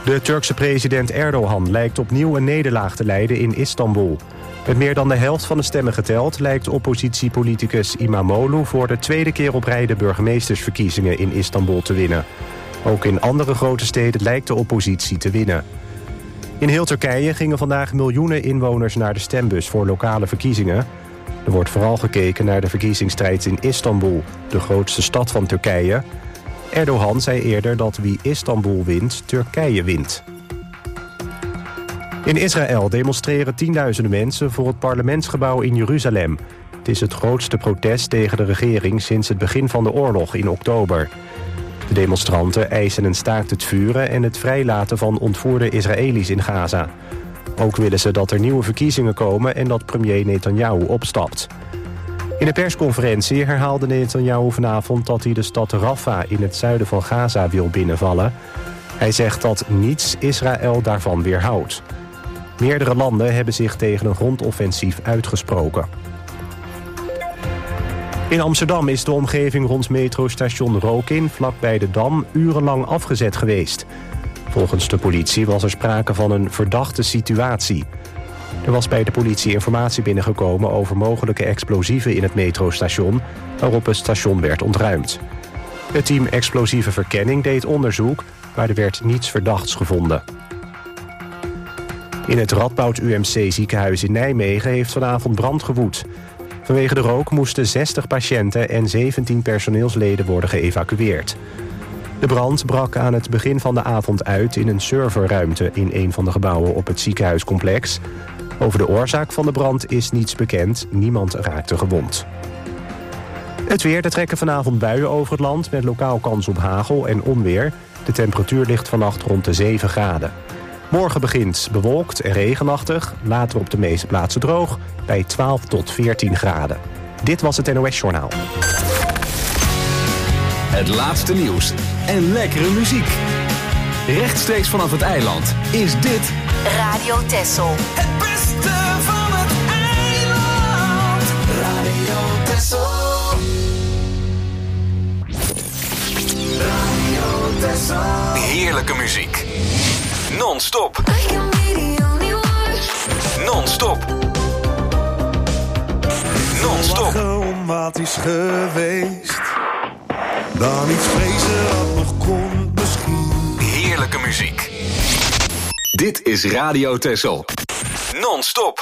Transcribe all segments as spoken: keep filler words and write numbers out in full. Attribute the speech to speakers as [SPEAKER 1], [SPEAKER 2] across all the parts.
[SPEAKER 1] De Turkse president Erdogan lijkt opnieuw een nederlaag te lijden in Istanbul. Met meer dan de helft van de stemmen geteld lijkt oppositiepoliticus İmamoğlu voor de tweede keer op rij de burgemeestersverkiezingen in Istanbul te winnen. Ook in andere grote steden lijkt de oppositie te winnen. In heel Turkije gingen vandaag miljoenen inwoners naar de stembus voor lokale verkiezingen. Er wordt vooral gekeken naar de verkiezingsstrijd in Istanbul, de grootste stad van Turkije. Erdogan zei eerder dat wie Istanbul wint, Turkije wint. In Israël demonstreren tienduizenden mensen voor het parlementsgebouw in Jeruzalem. Het is het grootste protest tegen de regering sinds het begin van de oorlog in oktober. De demonstranten eisen een staakt het vuren en het vrijlaten van ontvoerde Israëli's in Gaza. Ook willen ze dat er nieuwe verkiezingen komen en dat premier Netanyahu opstapt. In een persconferentie herhaalde Netanyahu vanavond dat hij de stad Rafah in het zuiden van Gaza wil binnenvallen. Hij zegt dat niets Israël daarvan weerhoudt. Meerdere landen hebben zich tegen een grondoffensief uitgesproken. In Amsterdam is de omgeving rond metrostation Rokin vlakbij de Dam urenlang afgezet geweest. Volgens de politie was er sprake van een verdachte situatie. Er was bij de politie informatie binnengekomen over mogelijke explosieven in het metrostation, waarop het station werd ontruimd. Het team explosieve verkenning deed onderzoek, maar er werd niets verdachts gevonden. In het Radboud U M C ziekenhuis in Nijmegen heeft vanavond brand gewoed. Vanwege de rook moesten zestig patiënten en zeventien personeelsleden worden geëvacueerd. De brand brak aan het begin van de avond uit in een serverruimte in een van de gebouwen op het ziekenhuiscomplex. Over de oorzaak van de brand is niets bekend, niemand raakte gewond. Het weer, er trekken vanavond buien over het land met lokaal kans op hagel en onweer. De temperatuur ligt vannacht rond de zeven graden. Morgen begint bewolkt en regenachtig, later op de meeste plaatsen droog, bij twaalf tot veertien graden. Dit was het N O S Journaal.
[SPEAKER 2] Het laatste nieuws en lekkere muziek. Rechtstreeks vanaf het eiland is dit
[SPEAKER 3] Radio Texel.
[SPEAKER 4] Het beste van het eiland. Radio Texel. Radio Texel.
[SPEAKER 2] heerlijke muziek. Non-stop. Non-stop. Non-stop.
[SPEAKER 5] Lachen om wat is geweest. Dan iets vrezen wat nog komt misschien.
[SPEAKER 2] Heerlijke muziek. Dit is Radio Texel. Non-stop.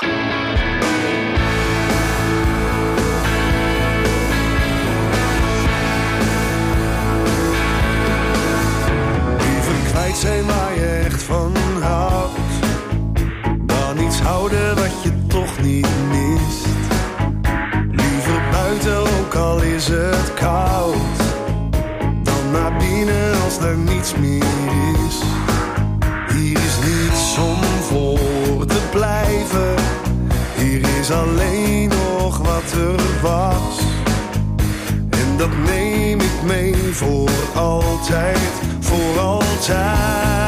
[SPEAKER 5] Liever kwijt zijn waar je echt van houdt. Dan iets houden wat je toch niet mist. Liever buiten ook al is het koud. Dan naar binnen als er niets meer is. Hier is niets om voor te blijven. Hier is alleen nog wat er was. En dat neem ik mee voor altijd, voor altijd.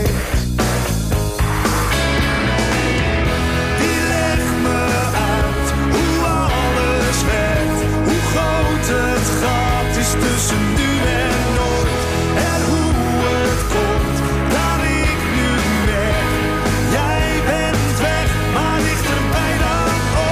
[SPEAKER 5] Die legt me uit hoe alles werkt. Hoe groot het gat is tussen nu en nooit. En hoe het komt dat ik nu merk. Jij bent weg, maar dichterbij dan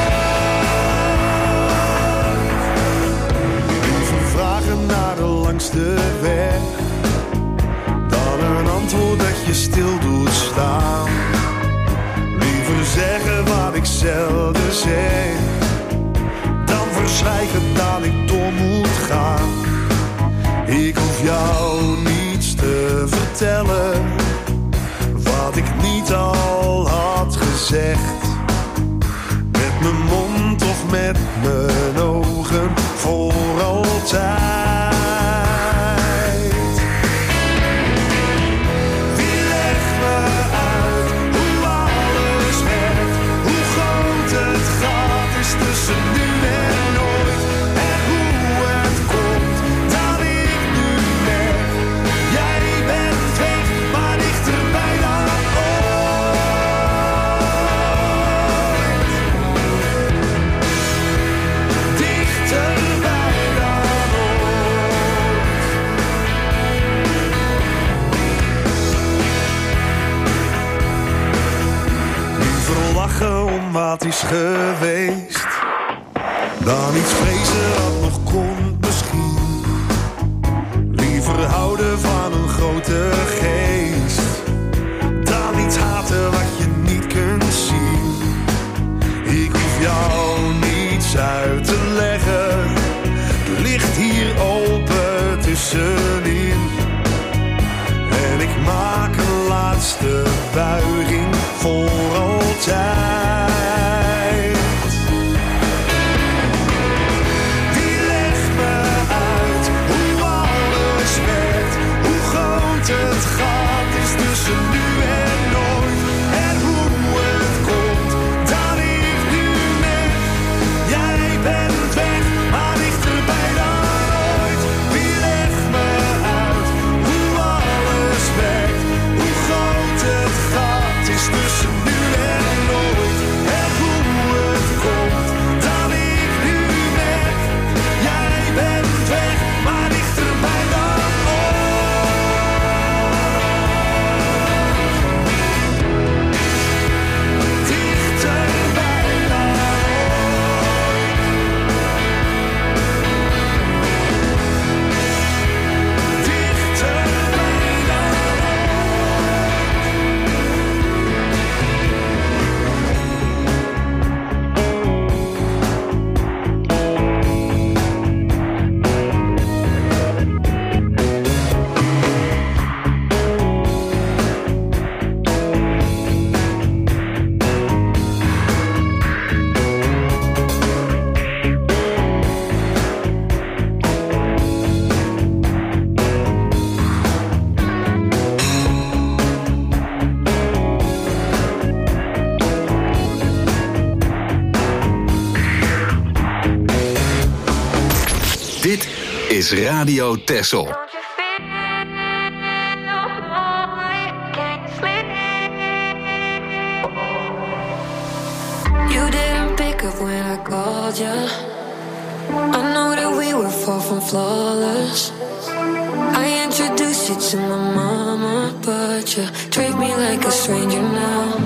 [SPEAKER 5] ooit. Liever vragen naar de langste weg. Dan een antwoord dat je stil doet staan. Liever zeggen wat ik zelden zeg. Dan verzwijgen dat ik door moet gaan. Ik hoef jou niets te vertellen. Wat ik niet al had gezegd. Met mijn mond of met mijn ogen. Voor altijd. Wie legt me uit hoe alles werkt. Hoe groot het gat is tussen nu en nooit. En hoe het komt dat ik nu merk. Jij bent weg, om wat is geweest. Dan iets vrezen wat nog komt misschien. Liever houden van een grote geest. Dan iets haten wat je niet kunt zien. Ik hoef jou niets uit te leggen. Het ligt hier open tussenin. En ik maak een laatste buiging voor altijd. Wie legt me uit hoe alles werkt, hoe groot het gat is tussen nu en nooit. En hoe het komt dat ik nu merk, jij bent weg, maar dichterbij dan ooit. Wie legt me uit hoe alles werkt, hoe groot het gat is tussen nu en nooit. En hoe het komt dat ik nu merk, jij bent weg, maar dichterbij dan ooit. Dichterbij dan ooit. Dichterbij dan
[SPEAKER 2] Dit is Radio Texel.
[SPEAKER 3] Don't you feel lonely? Can you sleep? You didn't pick up when I called you. I know that we were far from flawless. I introduced you to my mama, but you treat me like a stranger now.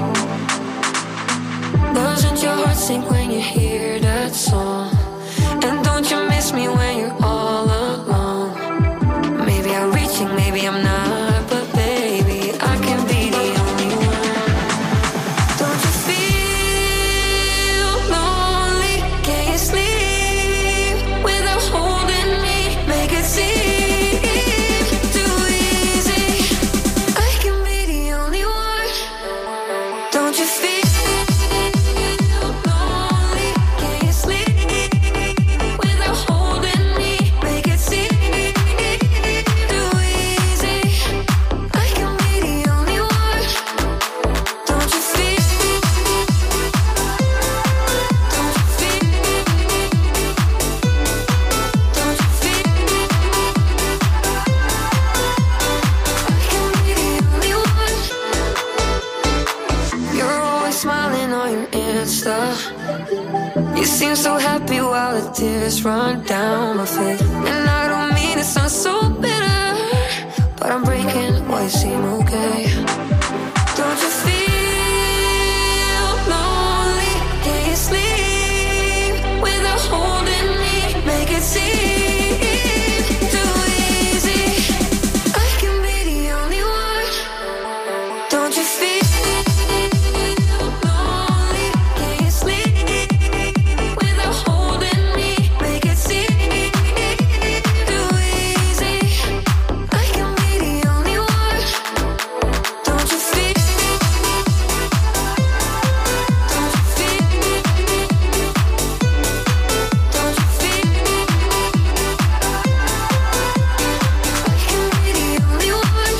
[SPEAKER 3] Doesn't your heart sink when you hear that song? And don't you miss me when you're all alone? Maybe I'm reaching, maybe I'm not, but baby, I can be the only one. Don't you feel lonely? Can you sleep without holding me? Make it seem too easy. I can be the only one. Don't you feel lonely? Can you sleep without holding me? Make it seem too easy. I can be the only one. Don't you feel? Don't you feel? Don't you feel? I can be the only one. You're always smiling on your Insta. You seem so happy while the tears run down my face. And I don't mean it sound so bitter, but I'm breaking while you seem okay. Don't you feel lonely? Can you sleep without holding me? Make it seem too easy. I can be the only one. Don't you feel lonely? Can you sleep without holding me? Make it seem too easy. I can be the only one. Don't you feel? Don't you feel? Don't you feel? I can be the only one.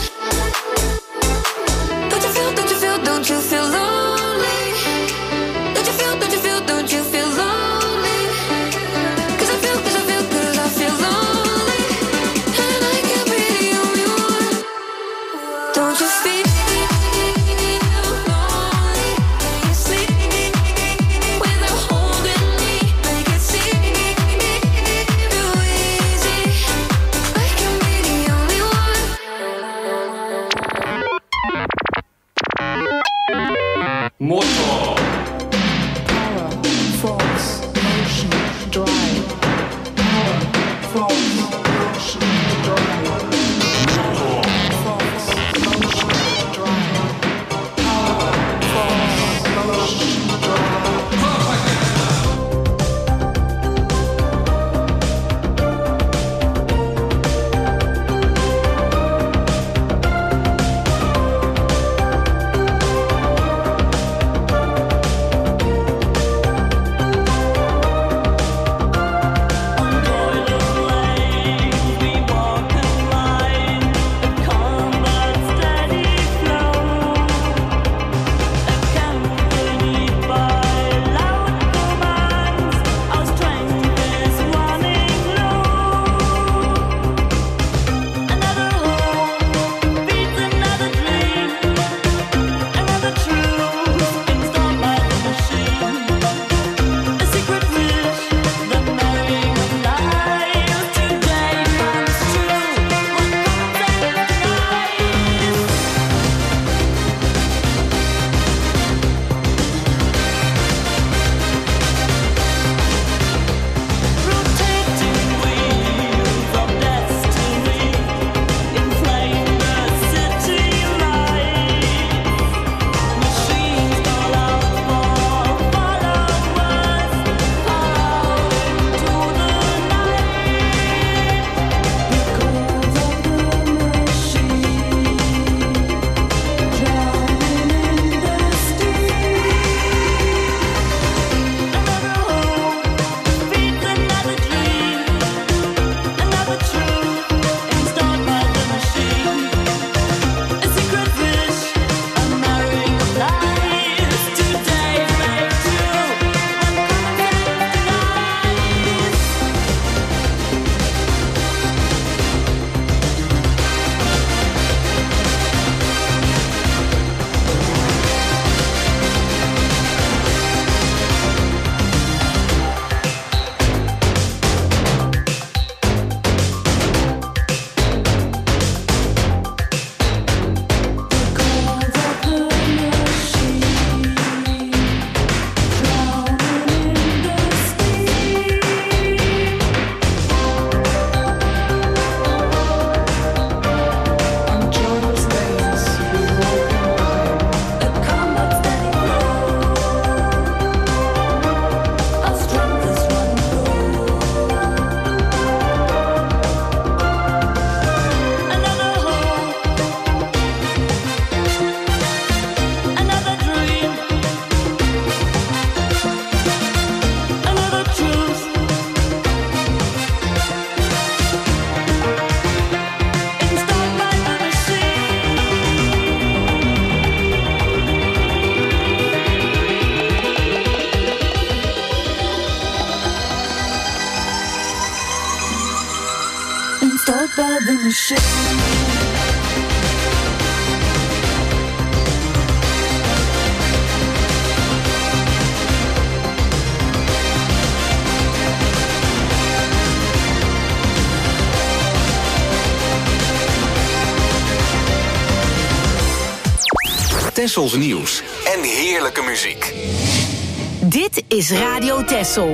[SPEAKER 3] Don't you feel? Don't you feel? Don't you feel lonely? Don't you feel? Don't you feel? Don't you feel lonely? 'Cause I feel, 'cause I feel, 'cause I feel lonely, and I can be the only one. Don't you feel lonely? Can you sleep without holding me? Make it seem too easy. I can be the only one.
[SPEAKER 6] Motor.
[SPEAKER 2] shit.
[SPEAKER 6] Tessels nieuws en heerlijke muziek.
[SPEAKER 7] Dit is Radio Tessel.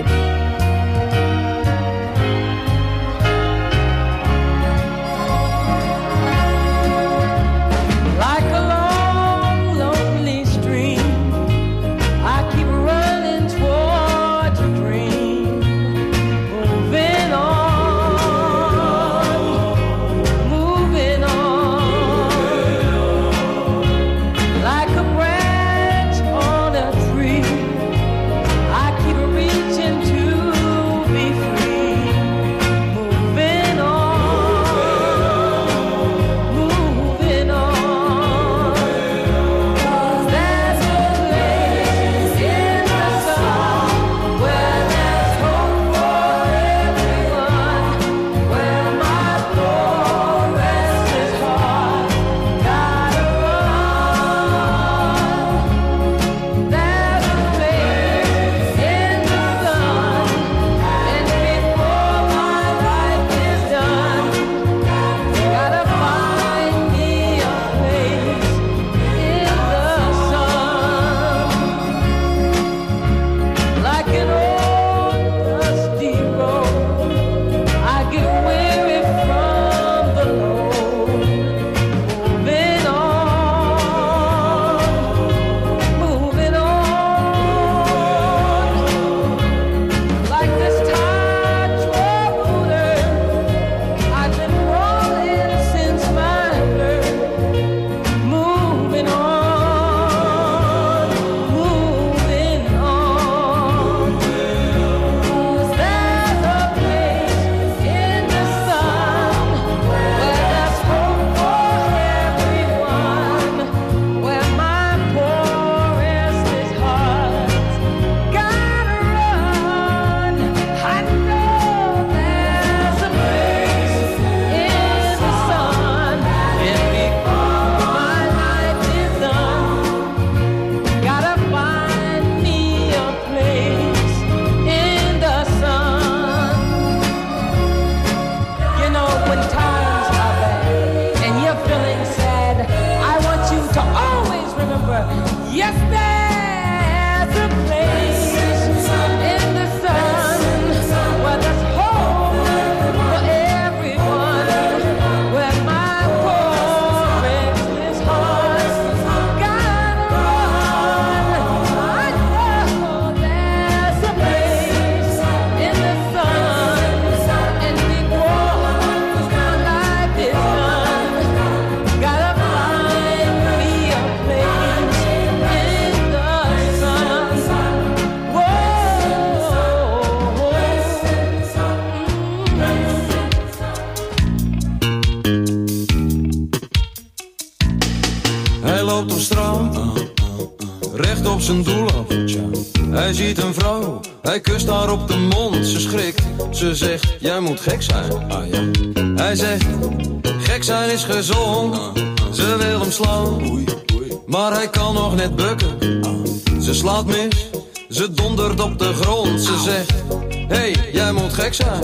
[SPEAKER 8] zijn doel af. Hij ziet een vrouw, hij kust haar op de mond. Ze schrikt, ze zegt, jij moet gek zijn. Ah, ja. Hij zegt, gek zijn is gezond. Ze wil hem slaan, maar hij kan nog net bukken. Ze slaat mis, ze dondert op de grond. Ze zegt, hé, hey, jij moet gek zijn.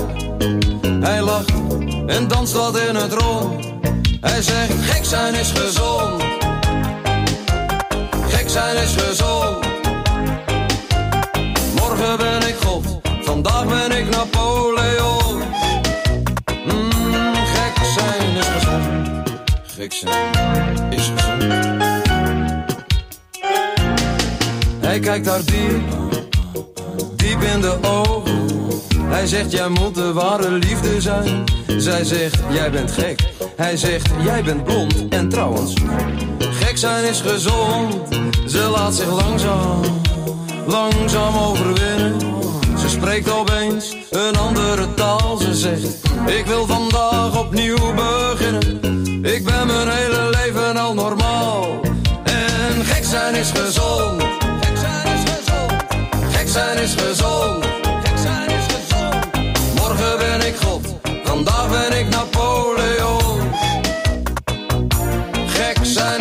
[SPEAKER 8] Hij lacht en danst wat in het rond. Hij zegt, gek zijn is gezond. Gek zijn is gezond. Morgen ben ik God, vandaag ben ik Napoleon. Mm, gek zijn is gezond. Gek zijn is gezond. Hij kijkt haar diep, diep in de ogen. Hij zegt, jij moet de ware liefde zijn. Zij zegt, jij bent gek. Hij zegt, jij bent blond. En trouwens, gek zijn is gezond. Ze laat zich langzaam, langzaam overwinnen. Ze spreekt opeens een andere taal. Ze zegt, ik wil vandaag opnieuw beginnen. Ik ben mijn hele leven al normaal. En gek zijn is gezond. Gek zijn is gezond. Gek zijn is gezond. Gek zijn is gezond. Morgen ben ik God, vandaag ben ik Napoleon.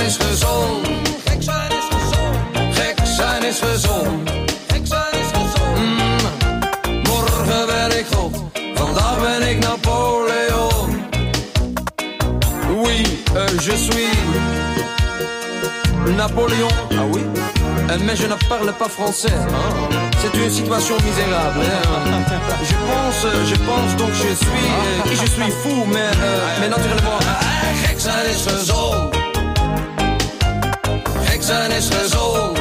[SPEAKER 8] is gezond. Gek zijn is gezond. Gek zijn is gezond. Gek zijn is gezond. Mm. Morgen ben ik God. Vandaag ben ik Napoleon. Oui, euh, je suis Napoléon. Ah oui? Euh, mais je ne parle pas français. Hein? C'est une situation misérable. Hein? Je pense, je pense donc je suis, euh, je suis fou, mais, euh, mais naturellement. Euh, gek zijn is gezond. Gek zijn is gezond.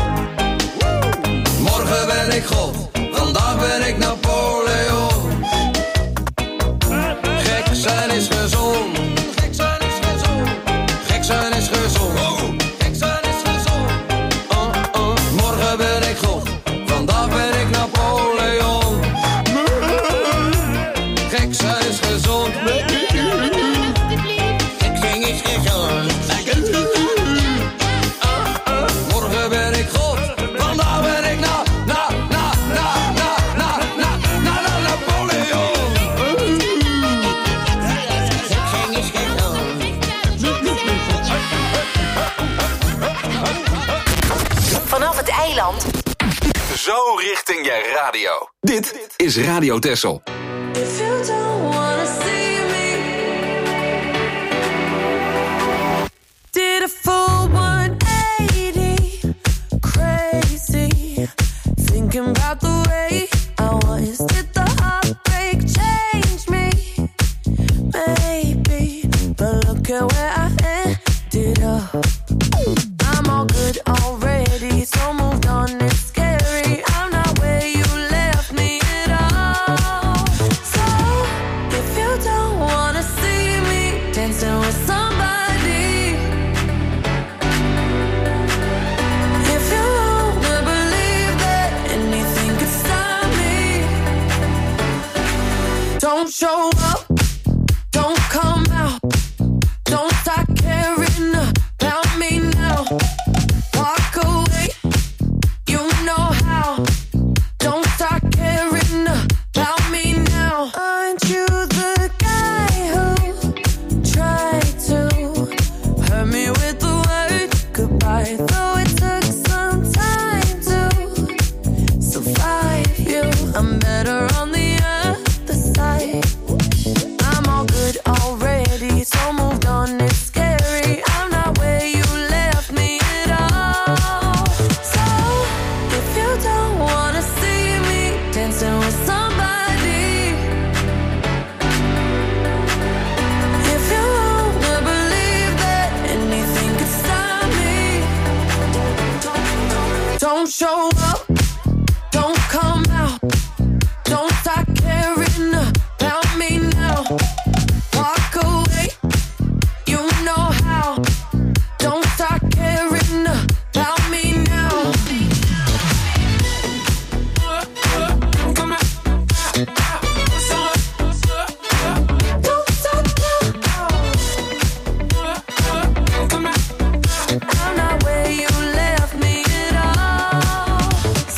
[SPEAKER 8] Morgen ben ik God, vandaag ben ik Napoleon. Gek zijn is gezond. Gek zijn is gezond. Gek zijn is gezond. Gek zijn is gezond. Uh, uh. Morgen ben ik God, vandaag ben ik Napoleon. Gek zijn is gezond. Gek zijn is gezond. Morgen ben ik God, vandaag ben ik na, na, na, na, na, na, na, na, na, Napoleon.
[SPEAKER 7] Vanaf het eiland.
[SPEAKER 6] Zo richting je radio. Dit is Radio Texel.
[SPEAKER 3] If you don't wanna see me, did a full one eighty, crazy, thinking about the way I was. Did the heartbreak change me? Maybe, but look at where I ended up. I'm all good already, so moved on, it's scary. I'm not where you left me at all. So, if you don't wanna see me dancing with somebody, if you wanna believe that anything could stop me, don't show up, don't come out, don't start caring about me now. Walk away, you know how. Don't start caring about me now. Aren't you the guy who tried to hurt me with the word goodbye? Though it took some time to survive you, I'm better on the other side. I'm all good already, so moved on, it's scary. I'm not where you left me at all. So, if you don't wanna see me dancing with somebody, if you wanna believe that anything could stop me, don't show up, don't come out, don't start caring about me now. Walk away, you know how. Don't start caring about me now. Don't stop now. I'm not where you left me at all.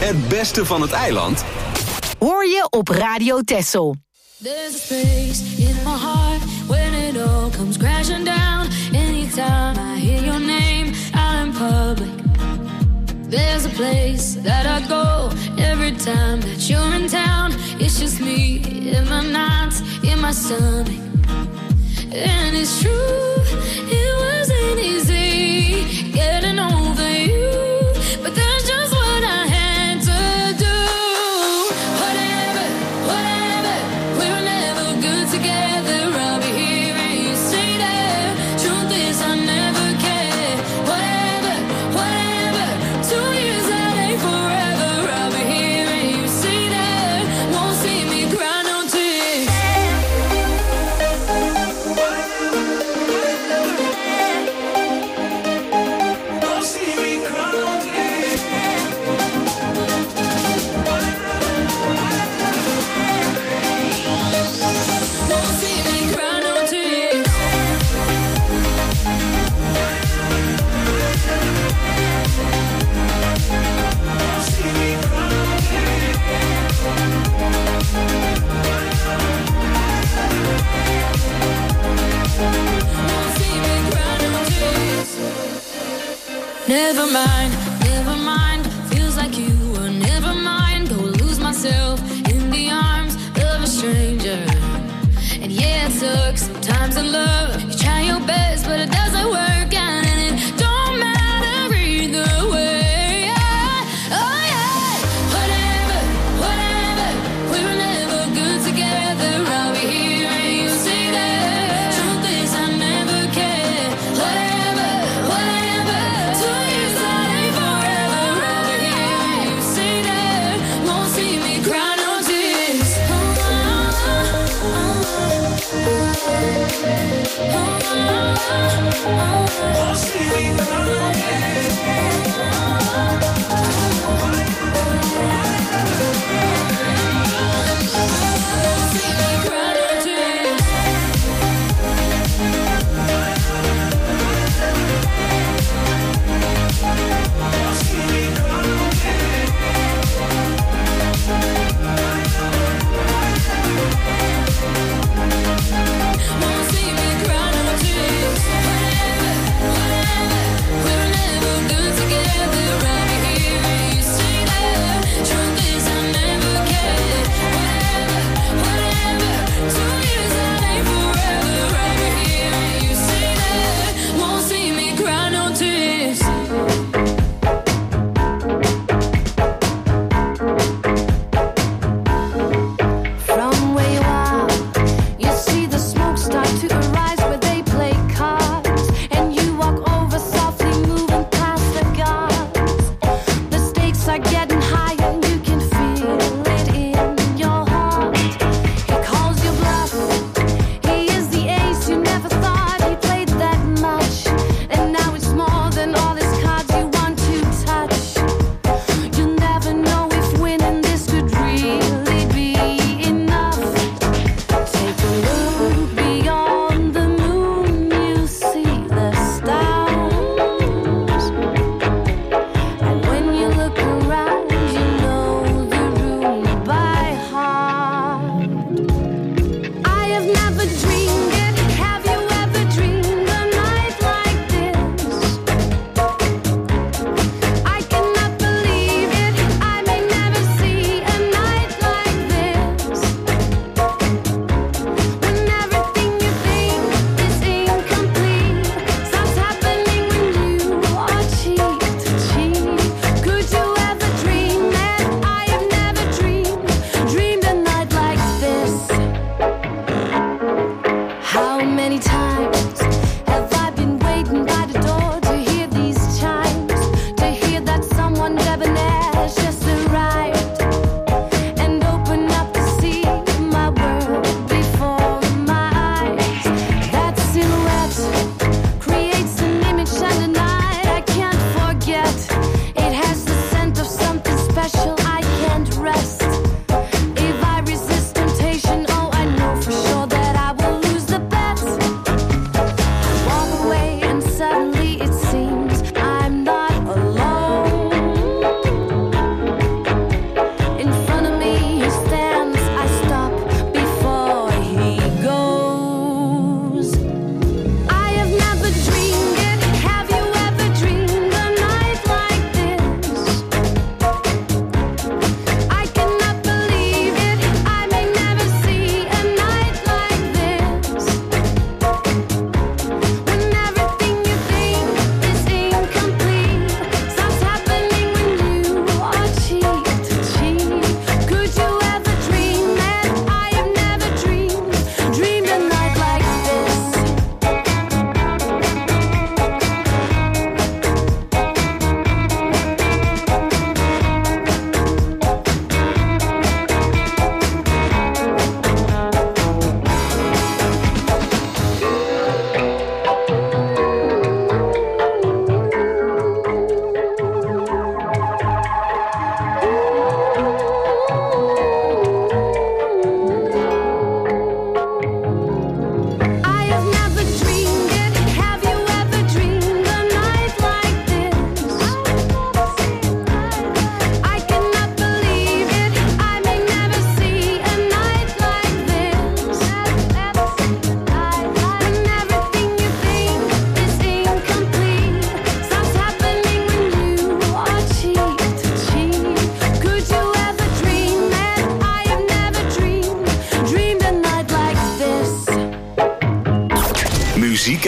[SPEAKER 6] Het beste van het eiland
[SPEAKER 7] hoor je op Radio Texel.
[SPEAKER 3] There's a space in my heart when it all comes crashing down. Anytime I hear your name out in public. There's a place that I go every time that you're in town. It's just me in my nights, in my stomach. And it's true, it wasn't easy getting over you, but that's just what I had to do. Whatever, whatever, we were never good together. I'll be here and you stay there. Truth is I never cared. Whatever, whatever, two years that ain't forever. I'll be here and you stay there. Won't see me cry no tears. Won't see me cry no tears. Won't see me cry no tears. Never mind, never mind. Feels like you were never mind. Go lose myself in the arms of a stranger. And yeah, it sucks sometimes in love. You try your best, but it doesn't work out, and it don't matter either way. Yeah. Oh yeah, whatever, whatever. We were never good together. I'll be here and you stay there. Truth is I never cared. Whatever, whatever. Two years that ain't forever. I'll be here and you stay there. Won't see me cry no tears. Oh, oh, oh, oh.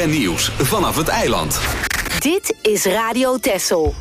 [SPEAKER 6] en nieuws vanaf het eiland.
[SPEAKER 7] Dit is Radio Texel.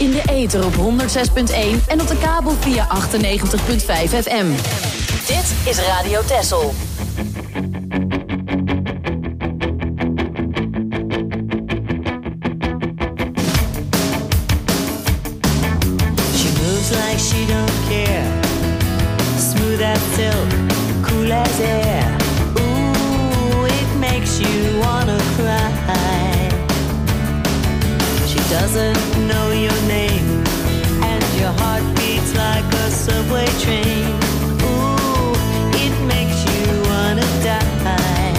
[SPEAKER 9] In de ether op honderd zes punt één en op de kabel via achtennegentig punt vijf F M.
[SPEAKER 7] Dit is Radio Texel.
[SPEAKER 10] She moves like she don't care. Smooth as silk, cool as air. Ooh, it makes you wanna cry. She doesn't know your name, and your heart beats like a subway train. Ooh, it makes you wanna die.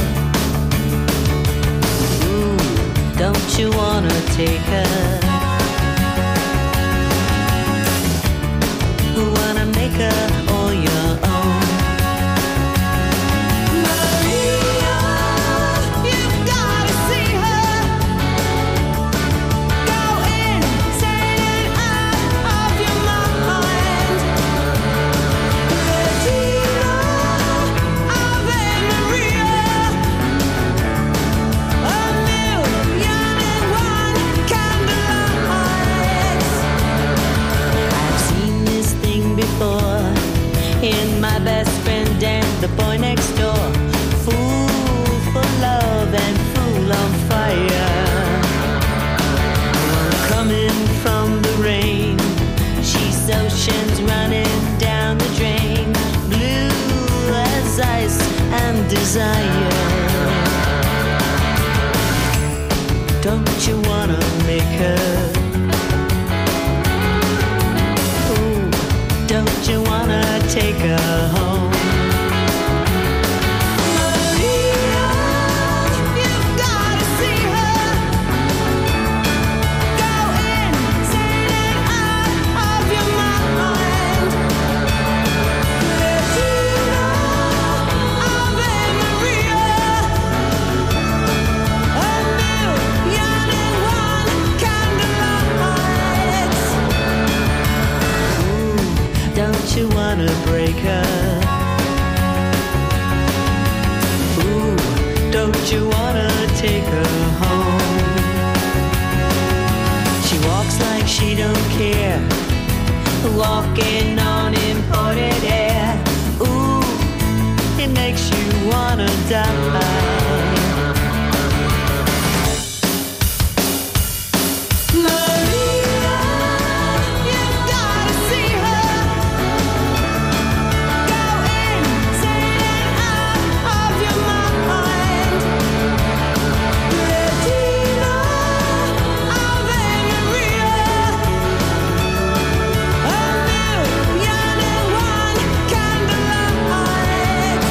[SPEAKER 10] Ooh, don't you wanna take her? Wanna make her all your own. Maria, you've gotta see her. Go insane and out of your mind. Regina, Ave Maria. A million and one candlelights. I've seen this thing before in my best friend and the boy next door. Fool for love and fool on fire. Coming from the rain, she's oceans running down the drain. Blue as ice and desire. Don't you wanna make her? Ooh, don't you wanna take her home? Maria, you've gotta see her. Go insane and out of your mind. Regina, Ave Maria. A million and one candlelights. Ooh, don't you wanna break her? Ooh, don't you wanna take her home? She walks like she don't care, walking on imported air. Ooh, it makes you wanna die. Maria, you've gotta see her. Go insane and out of your mind. Regina, Ave Maria. A million and one candlelights.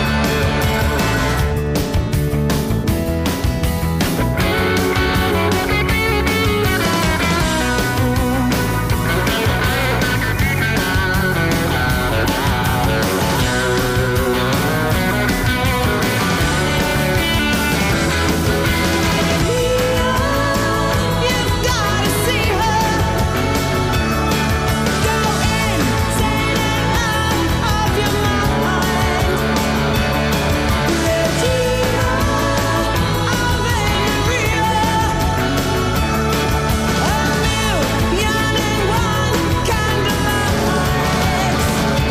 [SPEAKER 10] You've gotta see her. Go insane and out of your mind. Regina, Ave Maria. A million and one candlelights.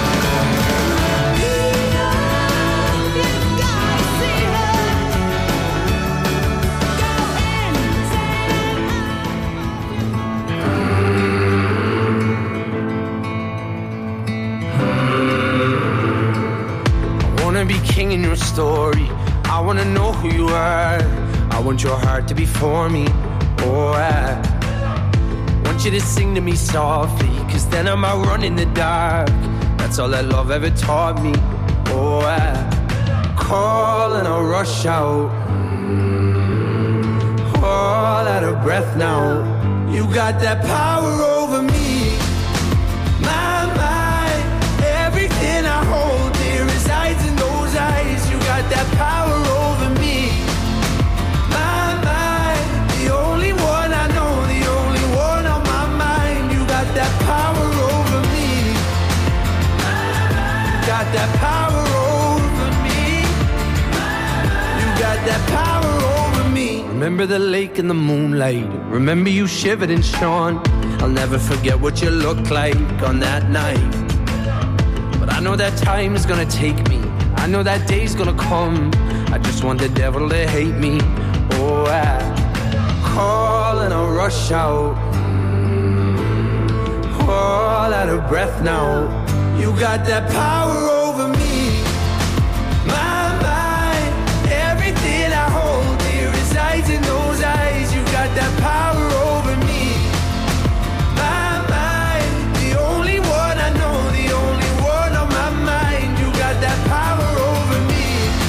[SPEAKER 10] Maria, you've gotta see her. Go
[SPEAKER 8] I wanna be king in your story. I wanna know who you are. I want your heart to be for me. Oh, I want you to sing to me softly, cause then I might run in the dark. That's all that love ever taught me. Oh, I call and I rush out, all out of breath now. You got that power over me. My mind, everything I hold dear resides in those eyes. You got that power over me. My mind, the only one I know, the only one on my mind. You got that power over me. Got that power over me. You got that power over me. remember the lake and the moonlight. Remember you shivered and shone. I'll never forget what you looked like on that night. But I know that time is gonna take me. I know that day's gonna come. I just want the devil to hate me. Oh, I call and I rush out. All out of breath now. You got that power over me. My mind, everything I hold dear resides in those eyes. You got that power over me. My mind, the only one I know, the only one on my mind. You got that power over me.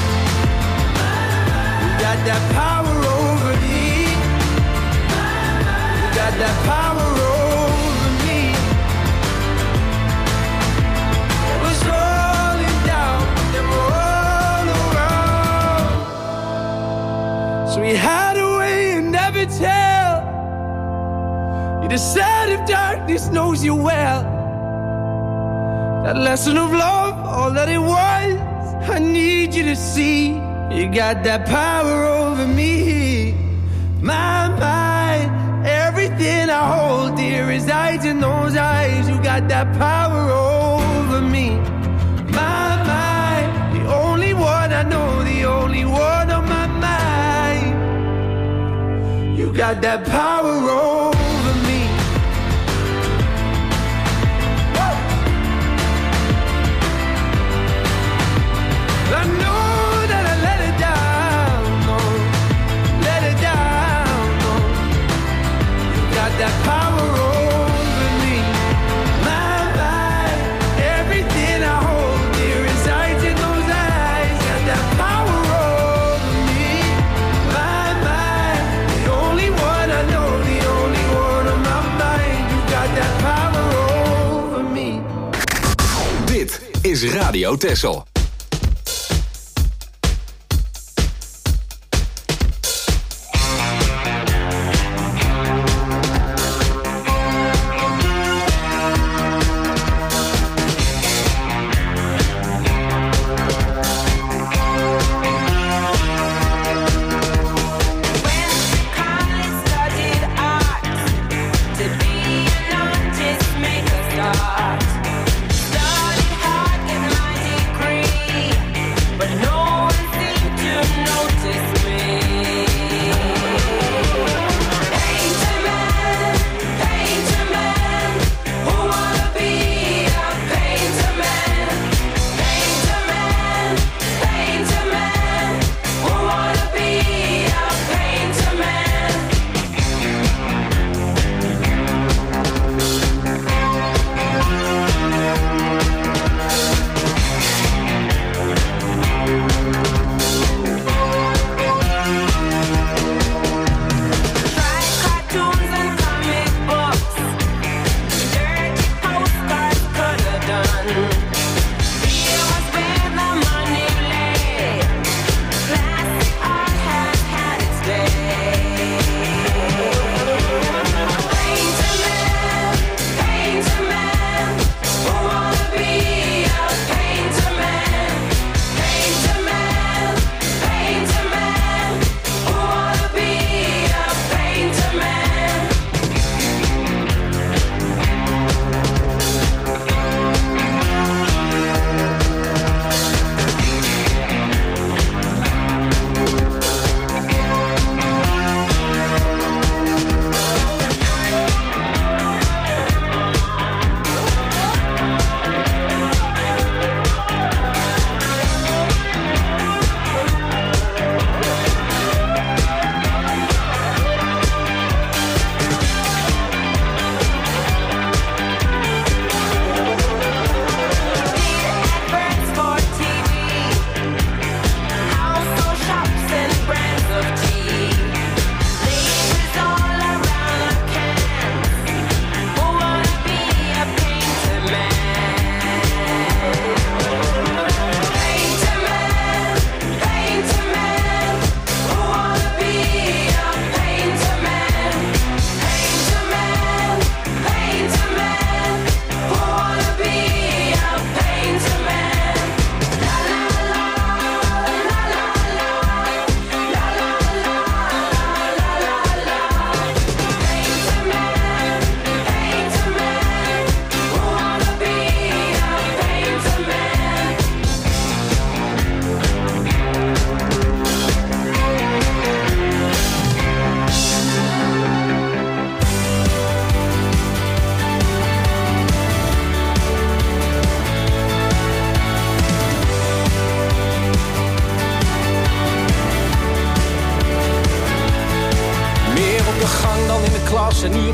[SPEAKER 8] You got that power over me. You got that power over me. So we hide away and never tell. You decide if darkness knows you well. That lesson of love, all that it was, I need you to see. You got that power over me. My mind, everything I hold dear resides in those eyes. You got that power over me. My mind, the only one I know, the only one on my mind. You got that power over me. Woo! I know that I let it down, no, let it down, no. You got that power over me. My mind, everything I hold dear resides in those eyes. Got that power over me. My mind, the only one I know, the only one on my mind. You got that power over me.
[SPEAKER 6] Dit is Radio Texel.
[SPEAKER 3] Started hard in ninety degrees.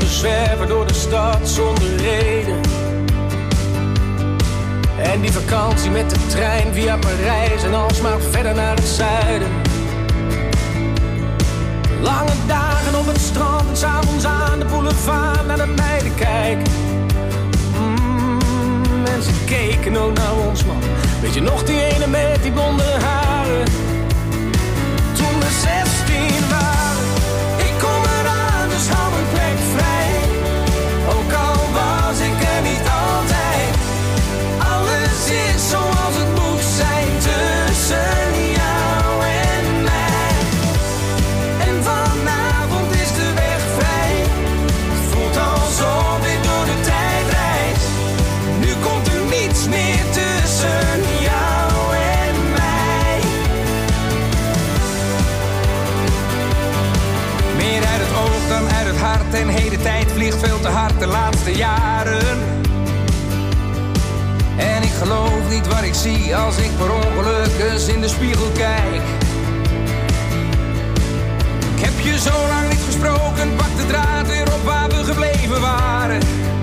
[SPEAKER 11] zwerven door de stad zonder reden. En die vakantie met de trein via Parijs en alsmaar verder naar het zuiden. Lange dagen op het strand en 's avonds aan de boulevard naar de meiden kijken. Mm, en ze keken ook naar ons, man. Weet je nog die ene met die blonde haren? Toen we zestien waren. Ik kom eraan, dus hou mijn plek vrij. Ook al was ik er niet altijd. Alles is zoals het moet zijn tussen jou en mij. En vanavond is de weg vrij. Het voelt alsof ik door de tijd reis. Nu komt er niets meer tussen jou en mij.
[SPEAKER 8] Meer uit het oog dan uit het hart. En heden tijd vliegt veel te hard de laatste jaren. En ik geloof niet wat ik zie als ik per ongeluk eens in de spiegel kijk. Ik heb je zo lang niet gesproken, pak de draad weer op waar we gebleven waren.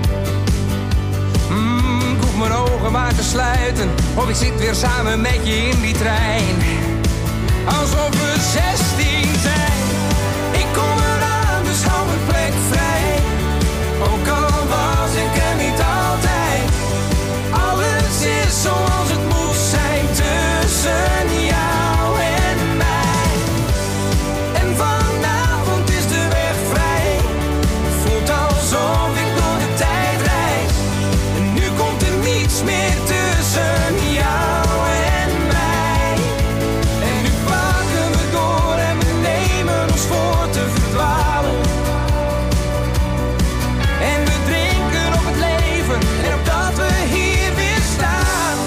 [SPEAKER 8] Mm, ik hoef mijn ogen maar te sluiten, of ik zit weer samen met je in die trein. Alsof we zestien zijn. Ik kom eraan, dus hou mijn plek vrij. Ook al was ik er niet altijd. Alles is zoals het moet zijn tussen jou en mij. En vanavond is de weg vrij. Voelt alsof ik door de tijd reis. En nu komt er niets meer tussen jou en mij. En nu pakken we door en we nemen ons voor te verdwalen. En we drinken op het leven en op dat we hier weer staan.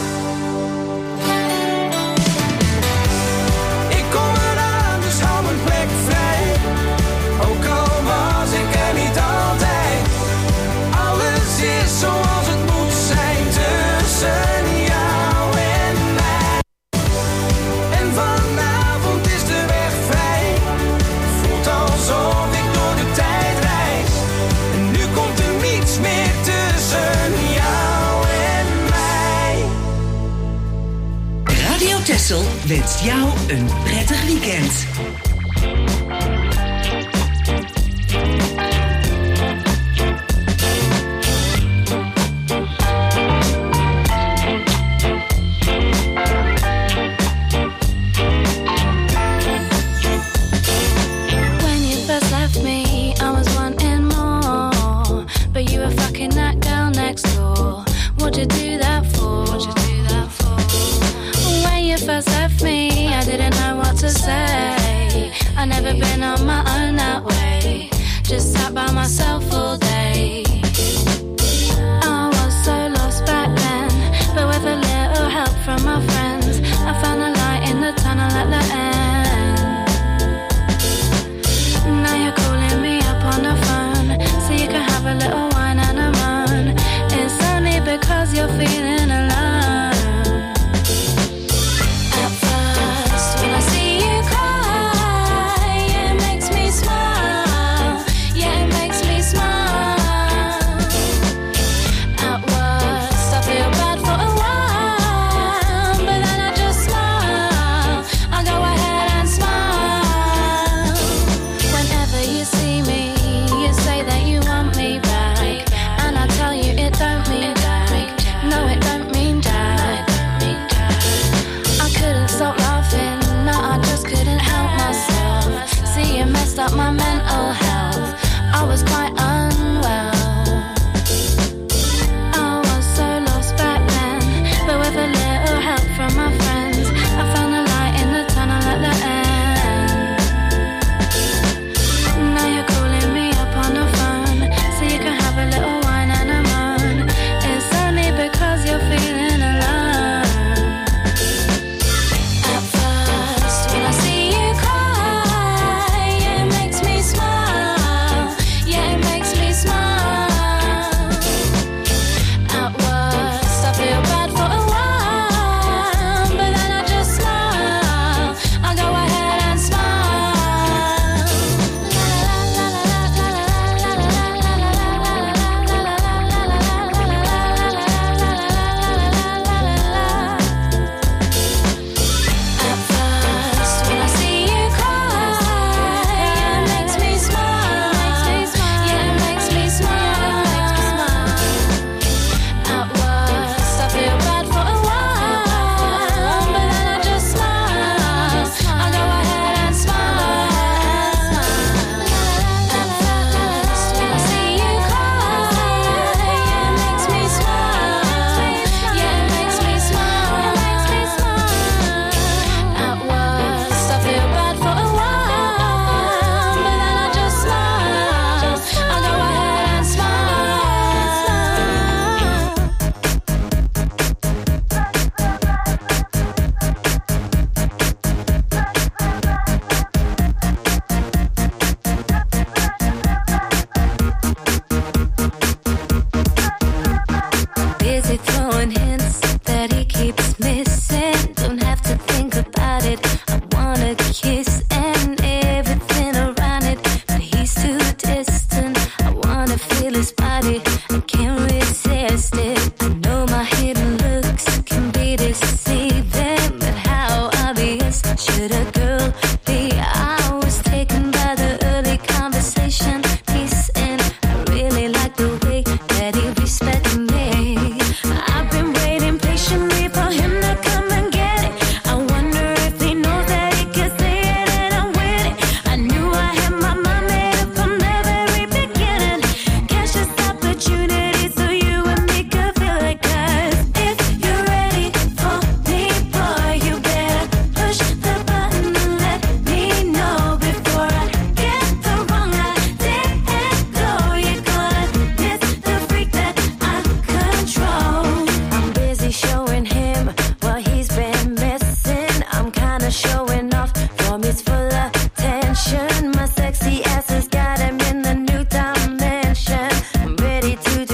[SPEAKER 8] Ik kom eraan, dus hou mijn plek vrij. Ook al was ik er niet altijd. Alles is zoals het moet zijn tussen jou en mij. En vanavond is de weg vrij. Voelt alsof ik door de tijd reis. En nu komt er niets meer tussen jou en mij.
[SPEAKER 12] Radio Texel wenst jou een prettig weekend.
[SPEAKER 13] When you first left me, I was wanting more. But you were fucking that girl next door. What'd you do that for? What'd you do that for? When you first left me, I didn't know what to say. I never been on my own that way. Just sat by myself all day. I was so lost back then, but with a little help from my friends, I found a light in the tunnel at the end. Now you're calling me up on the phone, so you can have a little wine and a moan. It's only because you're feeling alone. At first, when I see you cry, it makes me smile. Yeah, it makes me smile.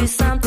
[SPEAKER 14] something